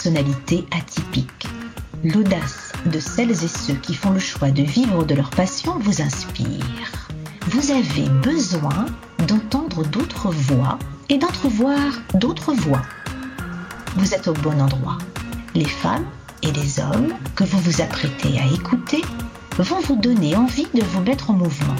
personnalités atypiques. L'audace de celles et ceux qui font le choix de vivre de leur passion vous inspire. Vous avez besoin d'entendre d'autres voix et d'entrevoir d'autres voix. Vous êtes au bon endroit. Les femmes et les hommes que vous vous apprêtez à écouter vont vous donner envie de vous mettre en mouvement.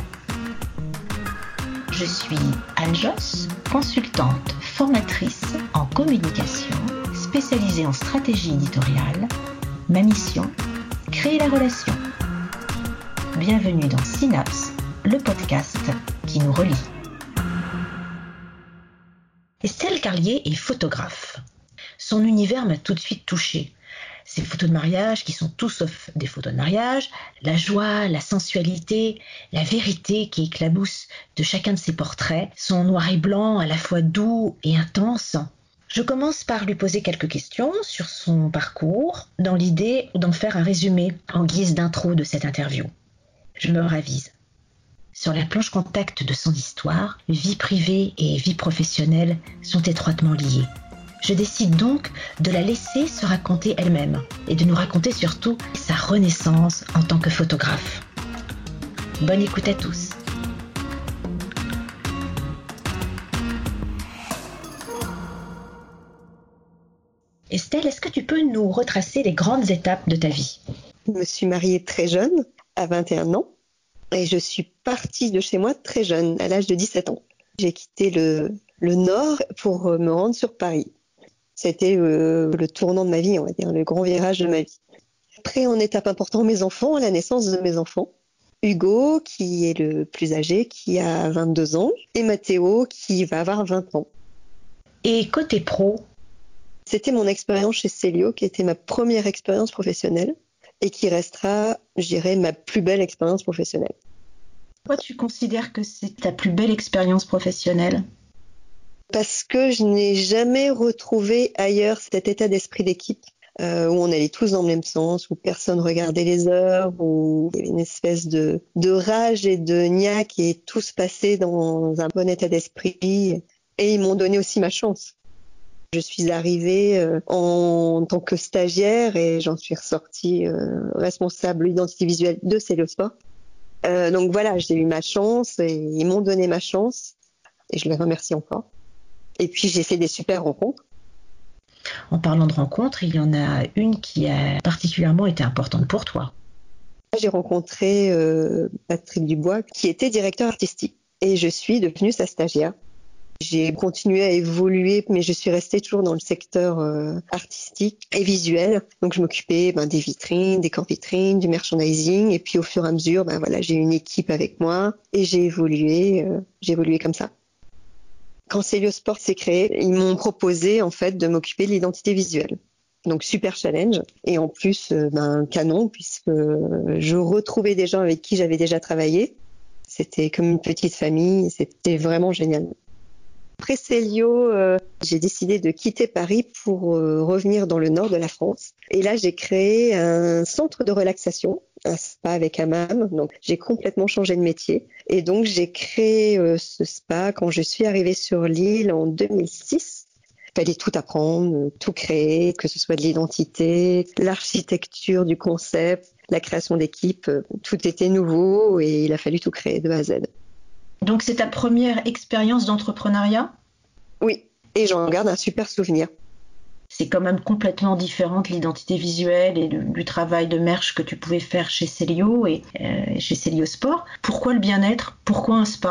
Je suis Anne Josse, consultante, formatrice en communication, spécialisée en stratégie éditoriale. Ma mission, créer la relation. Bienvenue dans Synapse, le podcast qui nous relie. Estelle Carlier est photographe. Son univers m'a tout de suite touchée. Ces photos de mariage qui sont tout sauf des photos de mariage, la joie, la sensualité, la vérité qui éclabousse de chacun de ses portraits, son noir et blanc à la fois doux et intense. Je commence par lui poser quelques questions sur son parcours, dans l'idée d'en faire un résumé en guise d'intro de cette interview. Je me ravise. Sur la planche contact de son histoire, vie privée et vie professionnelle sont étroitement liées. Je décide donc de la laisser se raconter elle-même et de nous raconter surtout sa renaissance en tant que photographe. Bonne écoute à tous. Estelle, est-ce que tu peux nous retracer les grandes étapes de ta vie ? Je me suis mariée très jeune, à 21 ans, et je suis partie de chez moi très jeune, à l'âge de 17 ans. J'ai quitté le Nord pour me rendre sur Paris. C'était le tournant de ma vie, on va dire, le grand virage de ma vie. Après, en étape importante, mes enfants, la naissance de mes enfants. Hugo, qui est le plus âgé, qui a 22 ans, et Mathéo, qui va avoir 20 ans. Et côté pro ? C'était mon expérience chez Célio, qui était ma première expérience professionnelle et qui restera, je dirais, ma plus belle expérience professionnelle. Pourquoi tu considères que c'est ta plus belle expérience professionnelle ? Parce que je n'ai jamais retrouvé ailleurs cet état d'esprit d'équipe où on allait tous dans le même sens, où personne regardait les heures, où il y avait une espèce de rage et de niaque et tout se passait dans un bon état d'esprit. Et ils m'ont donné aussi ma chance. Je suis arrivée en tant que stagiaire et j'en suis ressortie responsable identité visuelle de Céliosport. Donc voilà, j'ai eu ma chance et ils m'ont donné ma chance et je les remercie encore. Et puis j'ai fait des super rencontres. En parlant de rencontres, il y en a une qui a particulièrement été importante pour toi. J'ai rencontré Patrick Dubois qui était directeur artistique et je suis devenue sa stagiaire. J'ai continué à évoluer, mais je suis restée toujours dans le secteur artistique et visuel. Donc, je m'occupais des vitrines, des camps vitrines, du merchandising. Et puis, au fur et à mesure, j'ai eu une équipe avec moi et j'ai évolué comme ça. Quand Céliosport s'est créé, ils m'ont proposé en fait de m'occuper de l'identité visuelle. Donc, super challenge. Et en plus, canon, puisque je retrouvais des gens avec qui j'avais déjà travaillé. C'était comme une petite famille. C'était vraiment génial. Après Célio, j'ai décidé de quitter Paris pour revenir dans le nord de la France. Et là, j'ai créé un centre de relaxation, un spa avec hammam. Donc, j'ai complètement changé de métier. Et donc, j'ai créé ce spa quand je suis arrivée sur l'île en 2006. Il fallait tout apprendre, tout créer, que ce soit de l'identité, l'architecture du concept, la création d'équipe. Tout était nouveau et il a fallu tout créer de A à Z. Donc, c'est ta première expérience d'entrepreneuriat ? Oui, et j'en garde un super souvenir. C'est quand même complètement différent de l'identité visuelle et du travail de merch que tu pouvais faire chez Célio et chez Céliosport. Pourquoi le bien-être ? Pourquoi un spa ?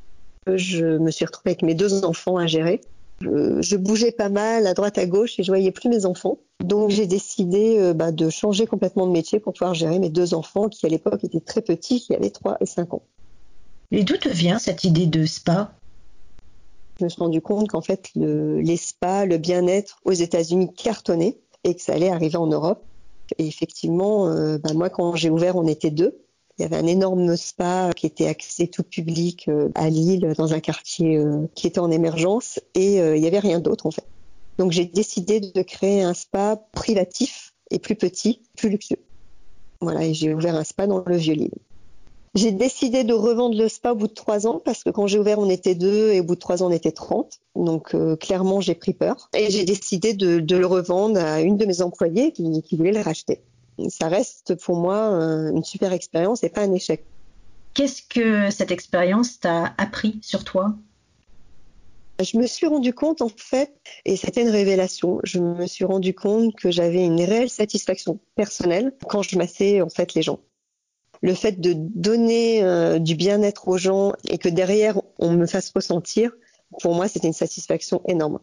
Je me suis retrouvée avec mes 2 enfants à gérer. Je bougeais pas mal à droite à gauche et je voyais plus mes enfants. Donc j'ai décidé de changer complètement de métier pour pouvoir gérer mes 2 enfants qui à l'époque étaient très petits, qui avaient 3 et 5 ans. Et d'où te vient cette idée de spa ? Je me suis rendu compte qu'en fait, les spas, le bien-être aux États-Unis cartonnaient et que ça allait arriver en Europe. Et effectivement, moi, quand j'ai ouvert, on était 2. Il y avait un énorme spa qui était accès tout public à Lille, dans un quartier qui était en émergence. Et il n'y avait rien d'autre, en fait. Donc, j'ai décidé de créer un spa privatif et plus petit, plus luxueux. Voilà, et j'ai ouvert un spa dans le Vieux-Lille. J'ai décidé de revendre le spa au bout de 3 ans parce que quand j'ai ouvert, on était 2 et au bout de 3 ans, on était 30. Donc clairement, j'ai pris peur et j'ai décidé de le revendre à une de mes employées qui voulait le racheter. Ça reste pour moi une super expérience et pas un échec. Qu'est-ce que cette expérience t'a appris sur toi? Je me suis rendu compte en fait, et c'était une révélation, je me suis rendu compte que j'avais une réelle satisfaction personnelle quand je massais en fait les gens. Le fait de donner du bien-être aux gens et que derrière on me fasse ressentir, pour moi c'était une satisfaction énorme.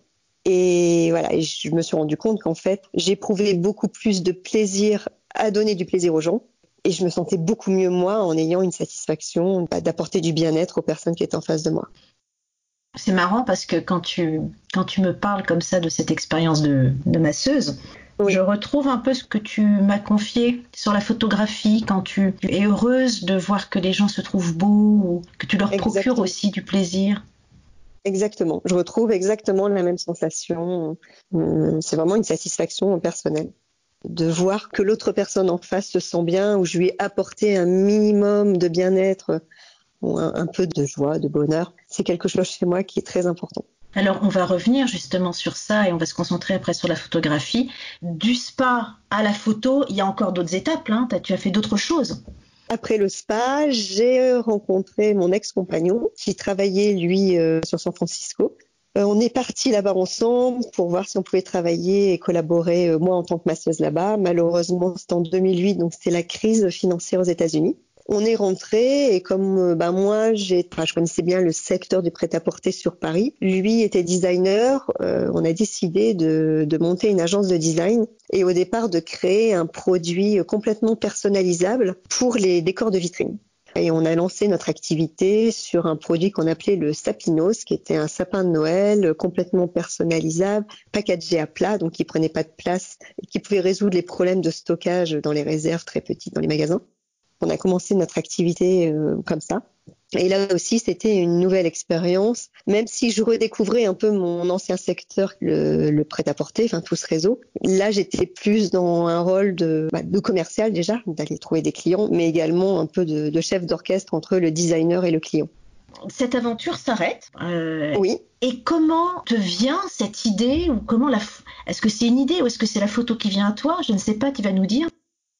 Et voilà, et je me suis rendu compte qu'en fait j'éprouvais beaucoup plus de plaisir à donner du plaisir aux gens et je me sentais beaucoup mieux moi en ayant une satisfaction d'apporter du bien-être aux personnes qui étaient en face de moi. C'est marrant parce que quand tu me parles comme ça de cette expérience de masseuse, oui. Je retrouve un peu ce que tu m'as confié sur la photographie, quand tu es heureuse de voir que les gens se trouvent beaux ou que tu leur procures aussi du plaisir. Exactement, je retrouve exactement la même sensation. C'est vraiment une satisfaction personnelle. De voir que l'autre personne en face se sent bien, ou je lui ai apporté un minimum de bien-être, ou un peu de joie, de bonheur, c'est quelque chose chez moi qui est très important. Alors, on va revenir justement sur ça et on va se concentrer après sur la photographie. Du spa à la photo, il y a encore d'autres étapes, hein. Tu as fait d'autres choses. Après le spa, j'ai rencontré mon ex-compagnon qui travaillait, lui, sur San Francisco. On est partis là-bas ensemble pour voir si on pouvait travailler et collaborer, moi en tant que masseuse là-bas. Malheureusement, c'était en 2008, donc c'était la crise financière aux États-Unis. On est rentré et comme moi, je connaissais bien le secteur du prêt-à-porter sur Paris. Lui était designer. On a décidé de monter une agence de design et au départ de créer un produit complètement personnalisable pour les décors de vitrine. Et on a lancé notre activité sur un produit qu'on appelait le Sapinos, qui était un sapin de Noël complètement personnalisable, packagé à plat, donc qui prenait pas de place et qui pouvait résoudre les problèmes de stockage dans les réserves très petites dans les magasins. On a commencé notre activité comme ça. Et là aussi, c'était une nouvelle expérience. Même si je redécouvrais un peu mon ancien secteur, le prêt-à-porter, enfin tout ce réseau, là, j'étais plus dans un rôle de commercial déjà, d'aller trouver des clients, mais également un peu de chef d'orchestre entre le designer et le client. Cette aventure s'arrête. Oui. Et comment te vient cette idée ou est-ce que c'est une idée ou est-ce que c'est la photo qui vient à toi? Je ne sais pas, tu vas nous dire.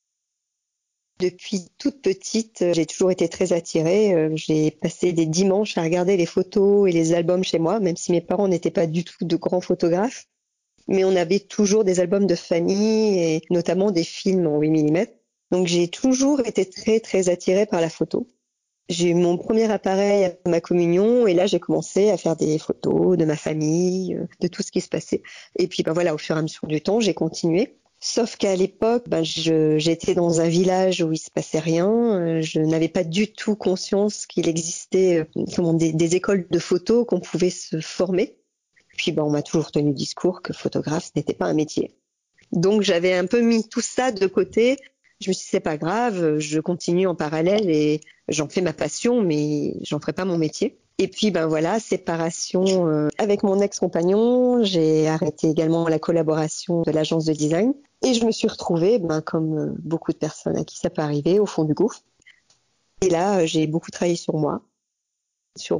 Depuis toute petite, j'ai toujours été très attirée. J'ai passé des dimanches à regarder les photos et les albums chez moi, même si mes parents n'étaient pas du tout de grands photographes. Mais on avait toujours des albums de famille et notamment des films en 8 mm. Donc j'ai toujours été très très attirée par la photo. J'ai eu mon premier appareil à ma communion et là j'ai commencé à faire des photos de ma famille, de tout ce qui se passait. Et puis voilà, au fur et à mesure du temps, j'ai continué. Sauf qu'à l'époque, j'étais dans un village où il se passait rien. Je n'avais pas du tout conscience qu'il existait des écoles de photo qu'on pouvait se former. Puis on m'a toujours tenu le discours que photographe, ce n'était pas un métier. Donc j'avais un peu mis tout ça de côté. Je me suis dit, c'est pas grave, je continue en parallèle et j'en fais ma passion, mais j'en ferai pas mon métier. Et puis séparation avec mon ex-compagnon, j'ai arrêté également la collaboration de l'agence de design et je me suis retrouvée, comme beaucoup de personnes à qui ça peut arriver, au fond du gouffre. Et là, j'ai beaucoup travaillé sur moi, sur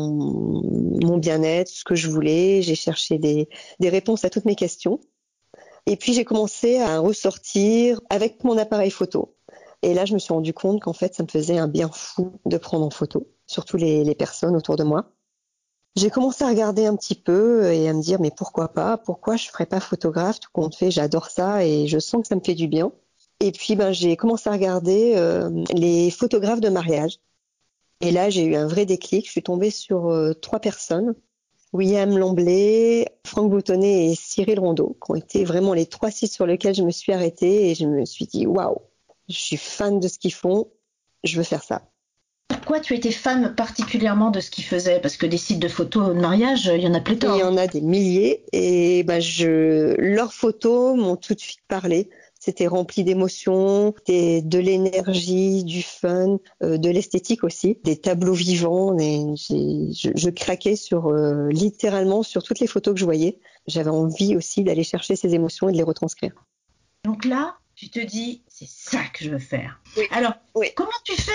mon bien-être, ce que je voulais. J'ai cherché des réponses à toutes mes questions. Et puis j'ai commencé à ressortir avec mon appareil photo. Et là, je me suis rendu compte qu'en fait, ça me faisait un bien fou de prendre en photo, surtout les personnes autour de moi. J'ai commencé à regarder un petit peu et à me dire, mais pourquoi pas? Pourquoi je ferais pas photographe? Tout compte fait, j'adore ça et je sens que ça me fait du bien. Et puis, j'ai commencé à regarder les photographes de mariage. Et là, j'ai eu un vrai déclic. Je suis tombée sur 3 personnes. William Lamblay, Franck Boutonnet et Cyril Rondeau, qui ont été vraiment les 3 sites sur lesquels je me suis arrêtée et je me suis dit, waouh, je suis fan de ce qu'ils font, je veux faire ça. Pourquoi tu étais fan particulièrement de ce qu'ils faisaient? Parce que des sites de photos de mariage, il y en a pléthore. Il y en a des milliers et leurs photos m'ont tout de suite parlé. C'était rempli d'émotions, de l'énergie, du fun, de l'esthétique aussi, des tableaux vivants. Je craquais littéralement sur toutes les photos que je voyais. J'avais envie aussi d'aller chercher ces émotions et de les retranscrire. Donc là, tu te dis, c'est ça que je veux faire. Oui. Alors, Comment tu fais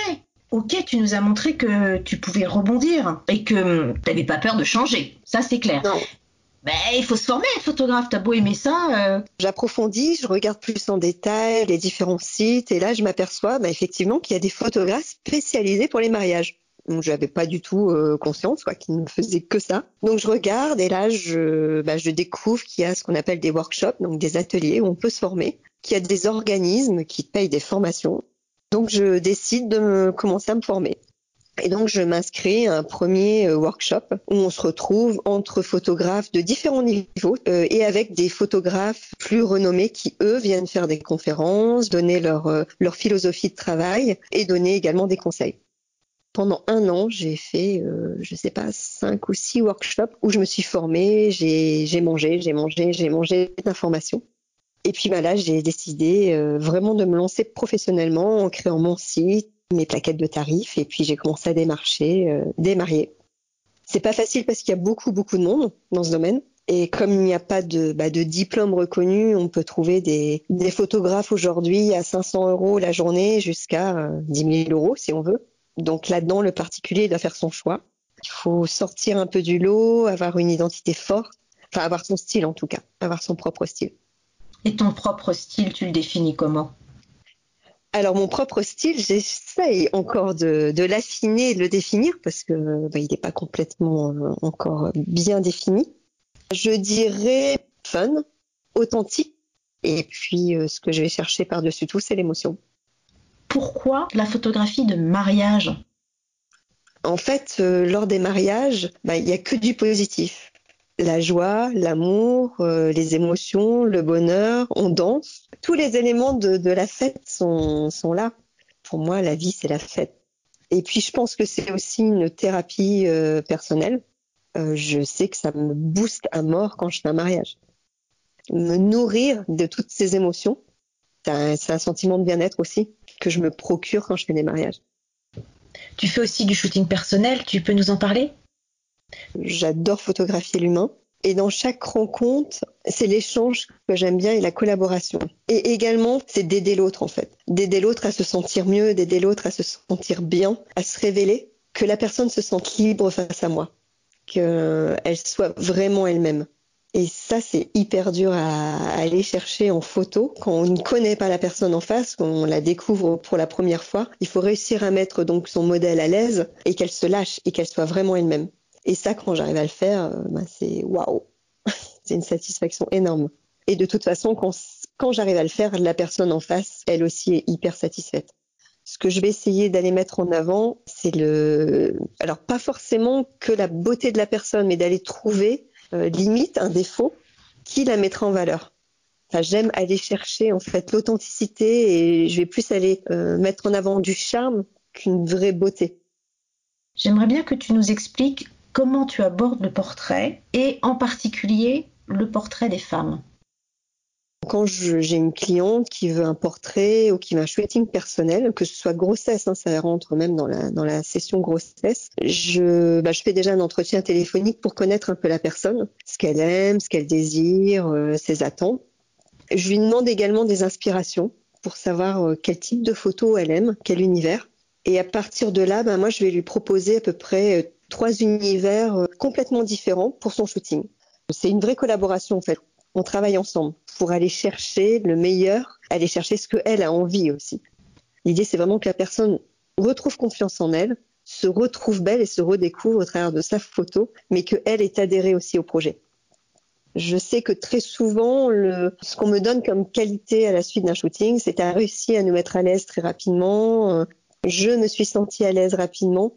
Ok, tu nous as montré que tu pouvais rebondir et que tu n'avais pas peur de changer. Ça, c'est clair. Non. Ben, il faut se former, photographe. T'as beau aimer ça. J'approfondis, je regarde plus en détail les différents sites et là, je m'aperçois effectivement qu'il y a des photographes spécialisés pour les mariages. Donc, je n'avais pas du tout conscience qu'ils ne faisaient que ça. Donc, je regarde et là, je découvre qu'il y a ce qu'on appelle des workshops, donc des ateliers où on peut se former, qu'il y a des organismes qui payent des formations. Donc, je décide de commencer à me former. Et donc, je m'inscris à un premier workshop où on se retrouve entre photographes de différents niveaux et avec des photographes plus renommés qui, eux, viennent faire des conférences, donner leur philosophie de travail et donner également des conseils. Pendant 1 an, j'ai fait, 5 ou 6 workshops où je me suis formée, j'ai mangé d'informations. Et puis là, j'ai décidé vraiment de me lancer professionnellement en créant mon site, mes plaquettes de tarifs, et puis j'ai commencé à démarcher des mariés. C'est pas facile parce qu'il y a beaucoup de monde dans ce domaine. Et comme il n'y a pas de diplôme reconnu, on peut trouver des photographes aujourd'hui à 500 € la journée jusqu'à 10 000 € si on veut. Donc là-dedans, le particulier doit faire son choix. Il faut sortir un peu du lot, avoir une identité forte, avoir son style en tout cas, avoir son propre style. Et ton propre style, tu le définis comment ? Alors mon propre style, j'essaye encore de l'affiner et de le définir parce que il n'est pas complètement encore bien défini. Je dirais fun, authentique, et puis ce que je vais chercher par-dessus tout, c'est l'émotion. Pourquoi la photographie de mariage ? En fait, lors des mariages, il n'y a que du positif. La joie, l'amour, les émotions, le bonheur, on danse. Tous les éléments de la fête sont là. Pour moi, la vie, c'est la fête. Et puis, je pense que c'est aussi une thérapie personnelle. Je sais que ça me booste à mort quand je fais un mariage. Me nourrir de toutes ces émotions, c'est un sentiment de bien-être aussi que je me procure quand je fais des mariages. Tu fais aussi du shooting personnel, tu peux nous en parler ? J'adore photographier l'humain. Et dans chaque rencontre, c'est l'échange que j'aime bien et la collaboration. Et également, c'est d'aider l'autre en fait. D'aider l'autre à se sentir mieux, d'aider l'autre à se sentir bien, à se révéler, que la personne se sente libre face à moi, qu'elle soit vraiment elle-même. Et ça, c'est hyper dur à aller chercher en photo. Quand on ne connaît pas la personne en face, quand on la découvre pour la première fois, il faut réussir à mettre donc son modèle à l'aise et qu'elle se lâche et qu'elle soit vraiment elle-même. Et ça, quand j'arrive à le faire, c'est waouh, c'est une satisfaction énorme. Et de toute façon, quand j'arrive à le faire, la personne en face, elle aussi est hyper satisfaite. Ce que je vais essayer d'aller mettre en avant, c'est alors pas forcément que la beauté de la personne, mais d'aller trouver limite un défaut qui la mettra en valeur. J'aime aller chercher en fait l'authenticité et je vais plus aller mettre en avant du charme qu'une vraie beauté. J'aimerais bien que tu nous expliques comment tu abordes le portrait et en particulier le portrait des femmes. Quand j'ai une cliente qui veut un portrait ou qui veut un shooting personnel, que ce soit grossesse, ça rentre même dans la session grossesse, je fais déjà un entretien téléphonique pour connaître un peu la personne, ce qu'elle aime, ce qu'elle désire, ses attentes. Je lui demande également des inspirations pour savoir quel type de photo elle aime, quel univers. Et à partir de là, moi, je vais lui proposer à peu près 3 univers complètement différents pour son shooting. C'est une vraie collaboration en fait. On travaille ensemble pour aller chercher le meilleur, aller chercher ce qu'elle a envie aussi. L'idée, c'est vraiment que la personne retrouve confiance en elle, se retrouve belle et se redécouvre au travers de sa photo, mais qu'elle ait adhéré aussi au projet. Je sais que très souvent, ce qu'on me donne comme qualité à la suite d'un shooting, c'est t'as réussi à nous mettre à l'aise très rapidement. Je me suis sentie à l'aise rapidement.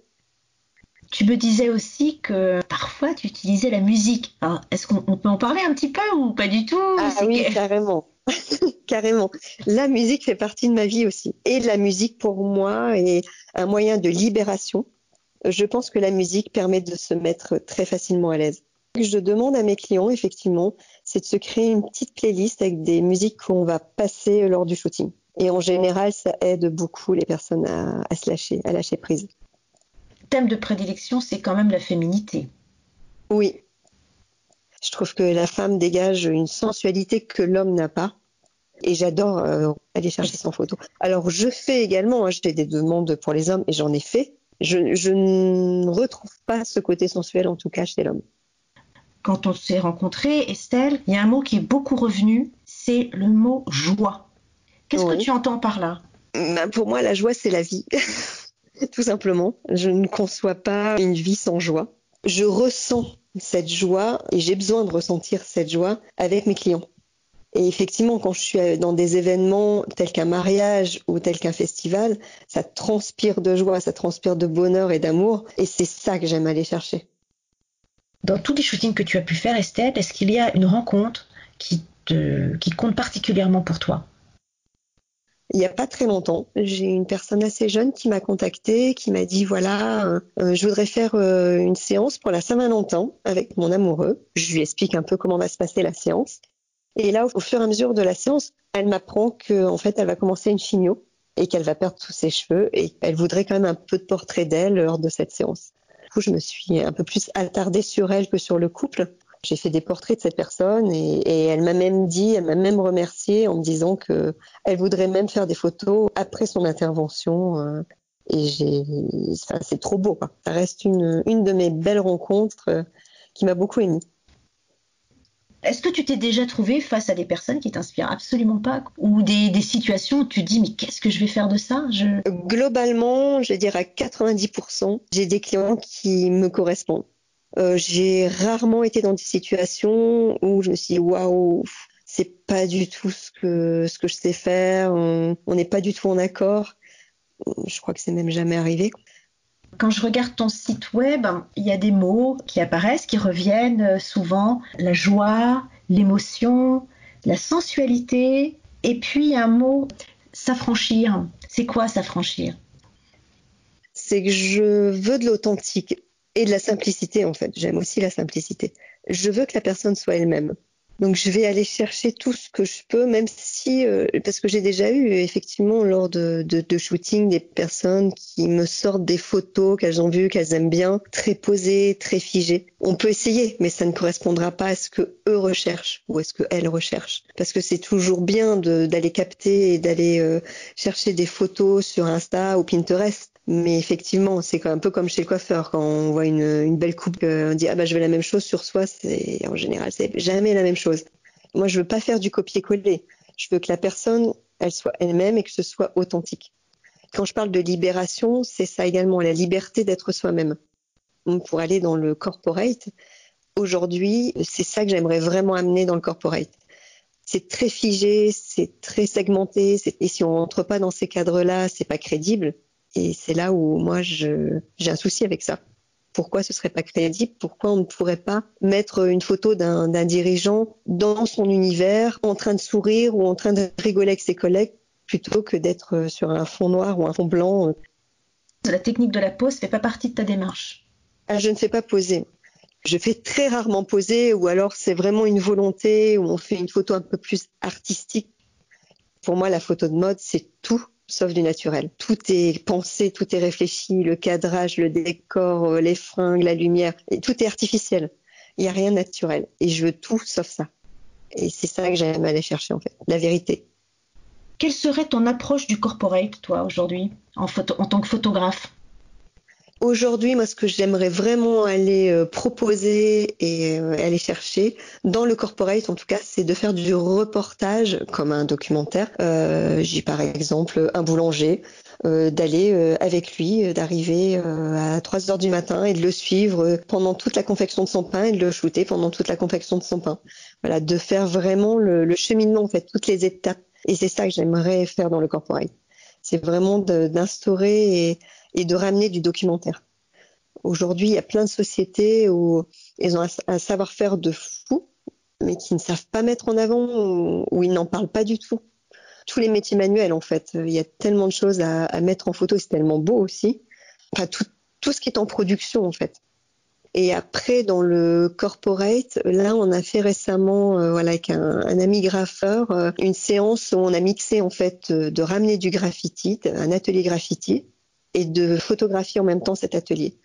Tu me disais aussi que parfois tu utilisais la musique. Alors, est-ce qu'on peut en parler un petit peu ou pas du tout ? Oui, carrément. Carrément. La musique fait partie de ma vie aussi. Et la musique, pour moi, est un moyen de libération. Je pense que la musique permet de se mettre très facilement à l'aise. Ce que je demande à mes clients, effectivement, c'est de se créer une petite playlist avec des musiques qu'on va passer lors du shooting. Et en général, ça aide beaucoup les personnes à se lâcher, à lâcher prise. Thème de prédilection, c'est quand même la féminité. Oui. Je trouve que la femme dégage une sensualité que l'homme n'a pas. Et j'adore aller chercher ça en photo. Alors, je fais également, hein, j'ai des demandes pour les hommes et j'en ai fait. Je ne retrouve pas ce côté sensuel, en tout cas, chez l'homme. Quand on s'est rencontrés, Estelle, il y a un mot qui est beaucoup revenu, c'est le mot joie. Qu'est-ce que tu entends par là? Pour moi, la joie, c'est la vie. Tout simplement. Je ne conçois pas une vie sans joie. Je ressens cette joie et j'ai besoin de ressentir cette joie avec mes clients. Et effectivement, quand je suis dans des événements tels qu'un mariage ou tel qu'un festival, ça transpire de joie, ça transpire de bonheur et d'amour. Et c'est ça que j'aime aller chercher. Dans tous les shootings que tu as pu faire, Estelle, est-ce qu'il y a une rencontre qui compte particulièrement pour toi? Il n'y a pas très longtemps, j'ai une personne assez jeune qui m'a contactée, qui m'a dit voilà, je voudrais faire une séance pour la Saint-Valentin avec mon amoureux. Je lui explique un peu comment va se passer la séance. Et là, au fur et à mesure de la séance, elle m'apprend qu'en fait, elle va commencer une chimio et qu'elle va perdre tous ses cheveux et elle voudrait quand même un peu de portrait d'elle lors de cette séance. Du coup, je me suis un peu plus attardée sur elle que sur le couple. J'ai fait des portraits de cette personne et elle m'a même remerciée en me disant que elle voudrait même faire des photos après son intervention. C'est trop beau, quoi. Ça reste une de mes belles rencontres qui m'a beaucoup émue. Est-ce que tu t'es déjà trouvé face à des personnes qui t'inspirent absolument pas ou des situations où tu te dis mais qu'est-ce que je vais faire de ça? Globalement, je vais dire à 90%, j'ai des clients qui me correspondent. J'ai rarement été dans des situations où je me suis dit waouh, c'est pas du tout ce que je sais faire, on n'est pas du tout en accord. Je crois que c'est même jamais arrivé. Quand je regarde ton site web, il y a des mots qui apparaissent, qui reviennent souvent, la joie, l'émotion, la sensualité, et puis un mot, s'affranchir. C'est quoi s'affranchir? C'est que je veux de l'authentique et de la simplicité en fait. J'aime aussi la simplicité. Je veux que la personne soit elle-même. Donc je vais aller chercher tout ce que je peux, même si, parce que j'ai déjà eu effectivement lors de shooting des personnes qui me sortent des photos qu'elles ont vues, qu'elles aiment bien, très posées, très figées. On peut essayer, mais ça ne correspondra pas à ce que eux recherchent ou à ce que elles recherchent. Parce que c'est toujours bien d'aller capter et d'aller chercher des photos sur Insta ou Pinterest. Mais effectivement, c'est un peu comme chez le coiffeur. Quand on voit une belle coupe, on dit « Ah bah je veux la même chose sur soi », en général, c'est jamais la même chose. Moi, je veux pas faire du copier-coller. Je veux que la personne, elle soit elle-même et que ce soit authentique. Quand je parle de libération, c'est ça également, la liberté d'être soi-même. Pour aller dans le corporate, aujourd'hui, c'est ça que j'aimerais vraiment amener dans le corporate. C'est très figé, c'est très segmenté, et si on rentre pas dans ces cadres-là, c'est pas crédible. Et c'est là où moi j'ai un souci avec ça. Pourquoi ce serait pas crédible? Pourquoi on ne pourrait pas mettre une photo d'un dirigeant dans son univers, en train de sourire ou en train de rigoler avec ses collègues, plutôt que d'être sur un fond noir ou un fond blanc? La technique de la pose fait pas partie de ta démarche? Je ne fais pas poser. Je fais très rarement poser, ou alors c'est vraiment une volonté où on fait une photo un peu plus artistique. Pour moi, la photo de mode, c'est tout sauf du naturel. Tout est pensé, tout est réfléchi, le cadrage, le décor, les fringues, la lumière, et tout est artificiel. Il n'y a rien de naturel. Et je veux tout sauf ça. Et c'est ça que j'aime aller chercher, en fait, la vérité. Quelle serait ton approche du corporate, toi, aujourd'hui, en tant que photographe? Aujourd'hui, moi, ce que j'aimerais vraiment aller proposer et aller chercher dans le corporate, en tout cas, c'est de faire du reportage comme un documentaire. J'ai par exemple un boulanger, d'aller avec lui, d'arriver à 3 heures du matin et de le suivre pendant toute la confection de son pain et de le shooter pendant toute la confection de son pain. Voilà, de faire vraiment le cheminement, en fait, toutes les étapes. Et c'est ça que j'aimerais faire dans le corporate. C'est vraiment d'instaurer et de ramener du documentaire. Aujourd'hui, il y a plein de sociétés où ils ont un savoir-faire de fou, mais qui ne savent pas mettre en avant, où ils n'en parlent pas du tout. Tous les métiers manuels, en fait, il y a tellement de choses à mettre en photo, c'est tellement beau aussi. Enfin, tout ce qui est en production, en fait. Et après, dans le corporate, là, on a fait récemment, avec un ami graffeur, une séance où on a mixé, en fait, de ramener du graffiti, un atelier graffiti, et de photographier en même temps cet atelier.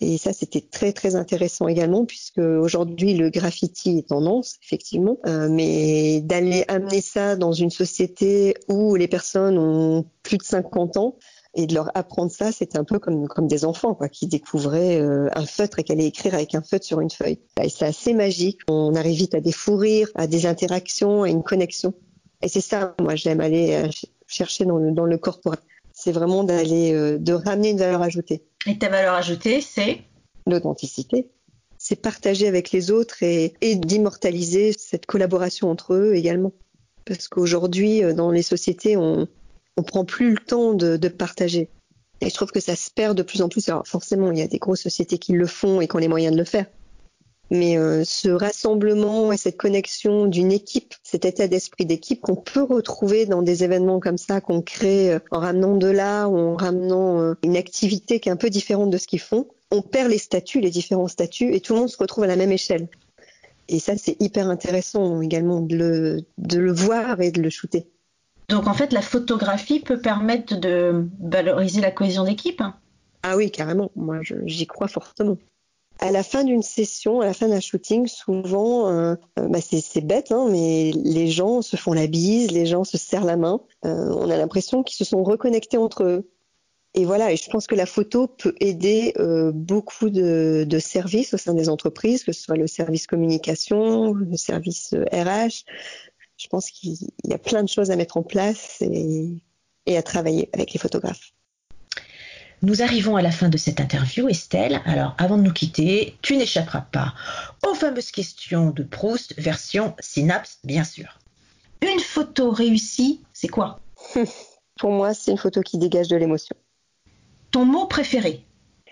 Et ça, c'était très, très intéressant également, puisque aujourd'hui, le graffiti est tendance, effectivement. Mais d'aller amener ça dans une société où les personnes ont plus de 50 ans et de leur apprendre ça, c'était un peu comme des enfants, quoi, qui découvraient un feutre et qui allaient écrire avec un feutre sur une feuille. Et c'est assez magique. On arrive vite à des fous rires, à des interactions, à une connexion. Et c'est ça, moi, j'aime aller chercher dans le corporel. C'est vraiment de ramener une valeur ajoutée. Et ta valeur ajoutée, c'est l'authenticité. C'est partager avec les autres et d'immortaliser cette collaboration entre eux également. Parce qu'aujourd'hui, dans les sociétés, on prend plus le temps de partager. Et je trouve que ça se perd de plus en plus. Alors forcément, il y a des grosses sociétés qui le font et qui ont les moyens de le faire. Mais ce rassemblement et cette connexion d'une équipe, cet état d'esprit d'équipe qu'on peut retrouver dans des événements comme ça, qu'on crée en ramenant de l'art ou en ramenant une activité qui est un peu différente de ce qu'ils font, on perd les différents statuts, et tout le monde se retrouve à la même échelle. Et ça, c'est hyper intéressant également de le voir et de le shooter. Donc en fait, la photographie peut permettre de valoriser la cohésion d'équipe ? Ah oui, carrément. Moi, j'y crois fortement. À la fin d'une session, à la fin d'un shooting, souvent, c'est bête, hein, mais les gens se font la bise, les gens se serrent la main. On a l'impression qu'ils se sont reconnectés entre eux. Et voilà, et je pense que la photo peut aider beaucoup de services au sein des entreprises, que ce soit le service communication, le service RH. Je pense qu'il y a plein de choses à mettre en place et à travailler avec les photographes. Nous arrivons à la fin de cette interview, Estelle. Alors, avant de nous quitter, tu n'échapperas pas aux fameuses questions de Proust, version Synapse, bien sûr. Une photo réussie, c'est quoi ? Pour moi, c'est une photo qui dégage de l'émotion. Ton mot préféré ?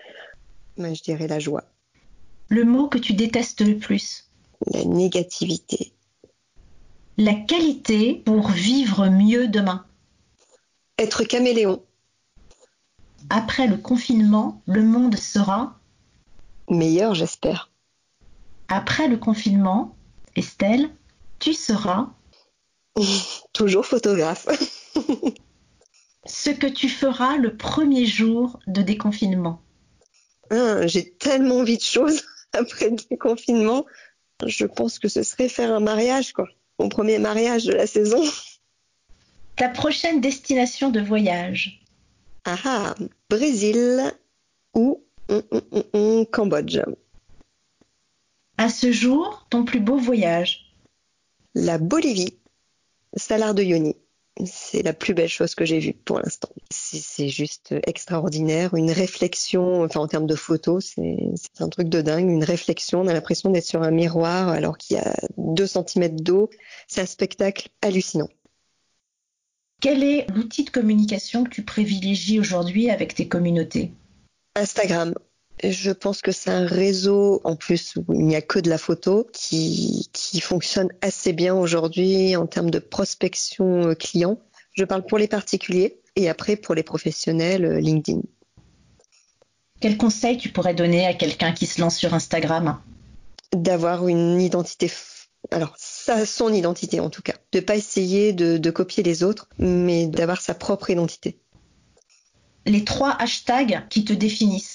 Je dirais la joie. Le mot que tu détestes le plus ? La négativité. La qualité pour vivre mieux demain ? Être caméléon. Après le confinement, le monde sera meilleur, j'espère. Après le confinement, Estelle, tu seras toujours photographe. Ce que tu feras le premier jour de déconfinement. J'ai tellement envie de choses après le déconfinement. Je pense que ce serait faire un mariage, quoi. Mon premier mariage de la saison. Ta prochaine destination de voyage. Brésil ou Cambodge. À ce jour, ton plus beau voyage. La Bolivie, Salar de Uyuni. C'est la plus belle chose que j'ai vue pour l'instant. C'est juste extraordinaire, une réflexion, en termes de photos, c'est un truc de dingue, une réflexion, on a l'impression d'être sur un miroir alors qu'il y a 2 cm d'eau. C'est un spectacle hallucinant. Quel est l'outil de communication que tu privilégies aujourd'hui avec tes communautés ? Instagram. Je pense que c'est un réseau, en plus, où il n'y a que de la photo, qui fonctionne assez bien aujourd'hui en termes de prospection client. Je parle pour les particuliers et après pour les professionnels, LinkedIn. Quel conseil tu pourrais donner à quelqu'un qui se lance sur Instagram ? D'avoir une identité, son identité en tout cas. De ne pas essayer de copier les autres, mais d'avoir sa propre identité. Les 3 hashtags qui te définissent.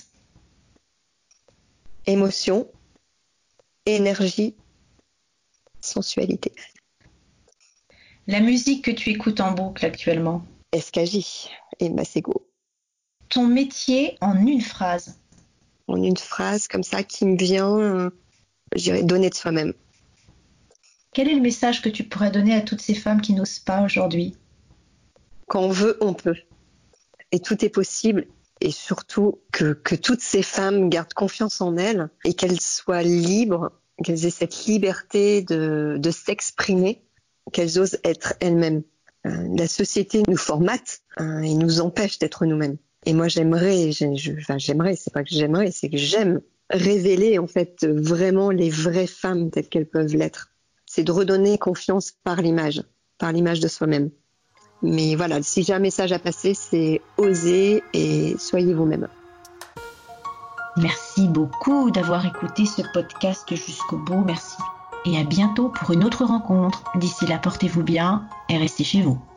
Émotion, énergie, sensualité. La musique que tu écoutes en boucle actuellement. SKJ et Masego. Ton métier en une phrase. En une phrase comme ça qui me vient, je dirais donner de soi-même. Quel est le message que tu pourrais donner à toutes ces femmes qui n'osent pas aujourd'hui ? Quand on veut, on peut. Et tout est possible. Et surtout que toutes ces femmes gardent confiance en elles et qu'elles soient libres, qu'elles aient cette liberté de s'exprimer, qu'elles osent être elles-mêmes. La société nous formate et nous empêche d'être nous-mêmes. Et moi, c'est pas que j'aimerais, c'est que j'aime révéler en fait vraiment les vraies femmes telles qu'elles peuvent l'être. C'est de redonner confiance par l'image de soi-même. Mais voilà, si j'ai un message à passer, c'est oser et soyez vous-même. Merci beaucoup d'avoir écouté ce podcast jusqu'au bout, merci. Et à bientôt pour une autre rencontre. D'ici là, portez-vous bien et restez chez vous.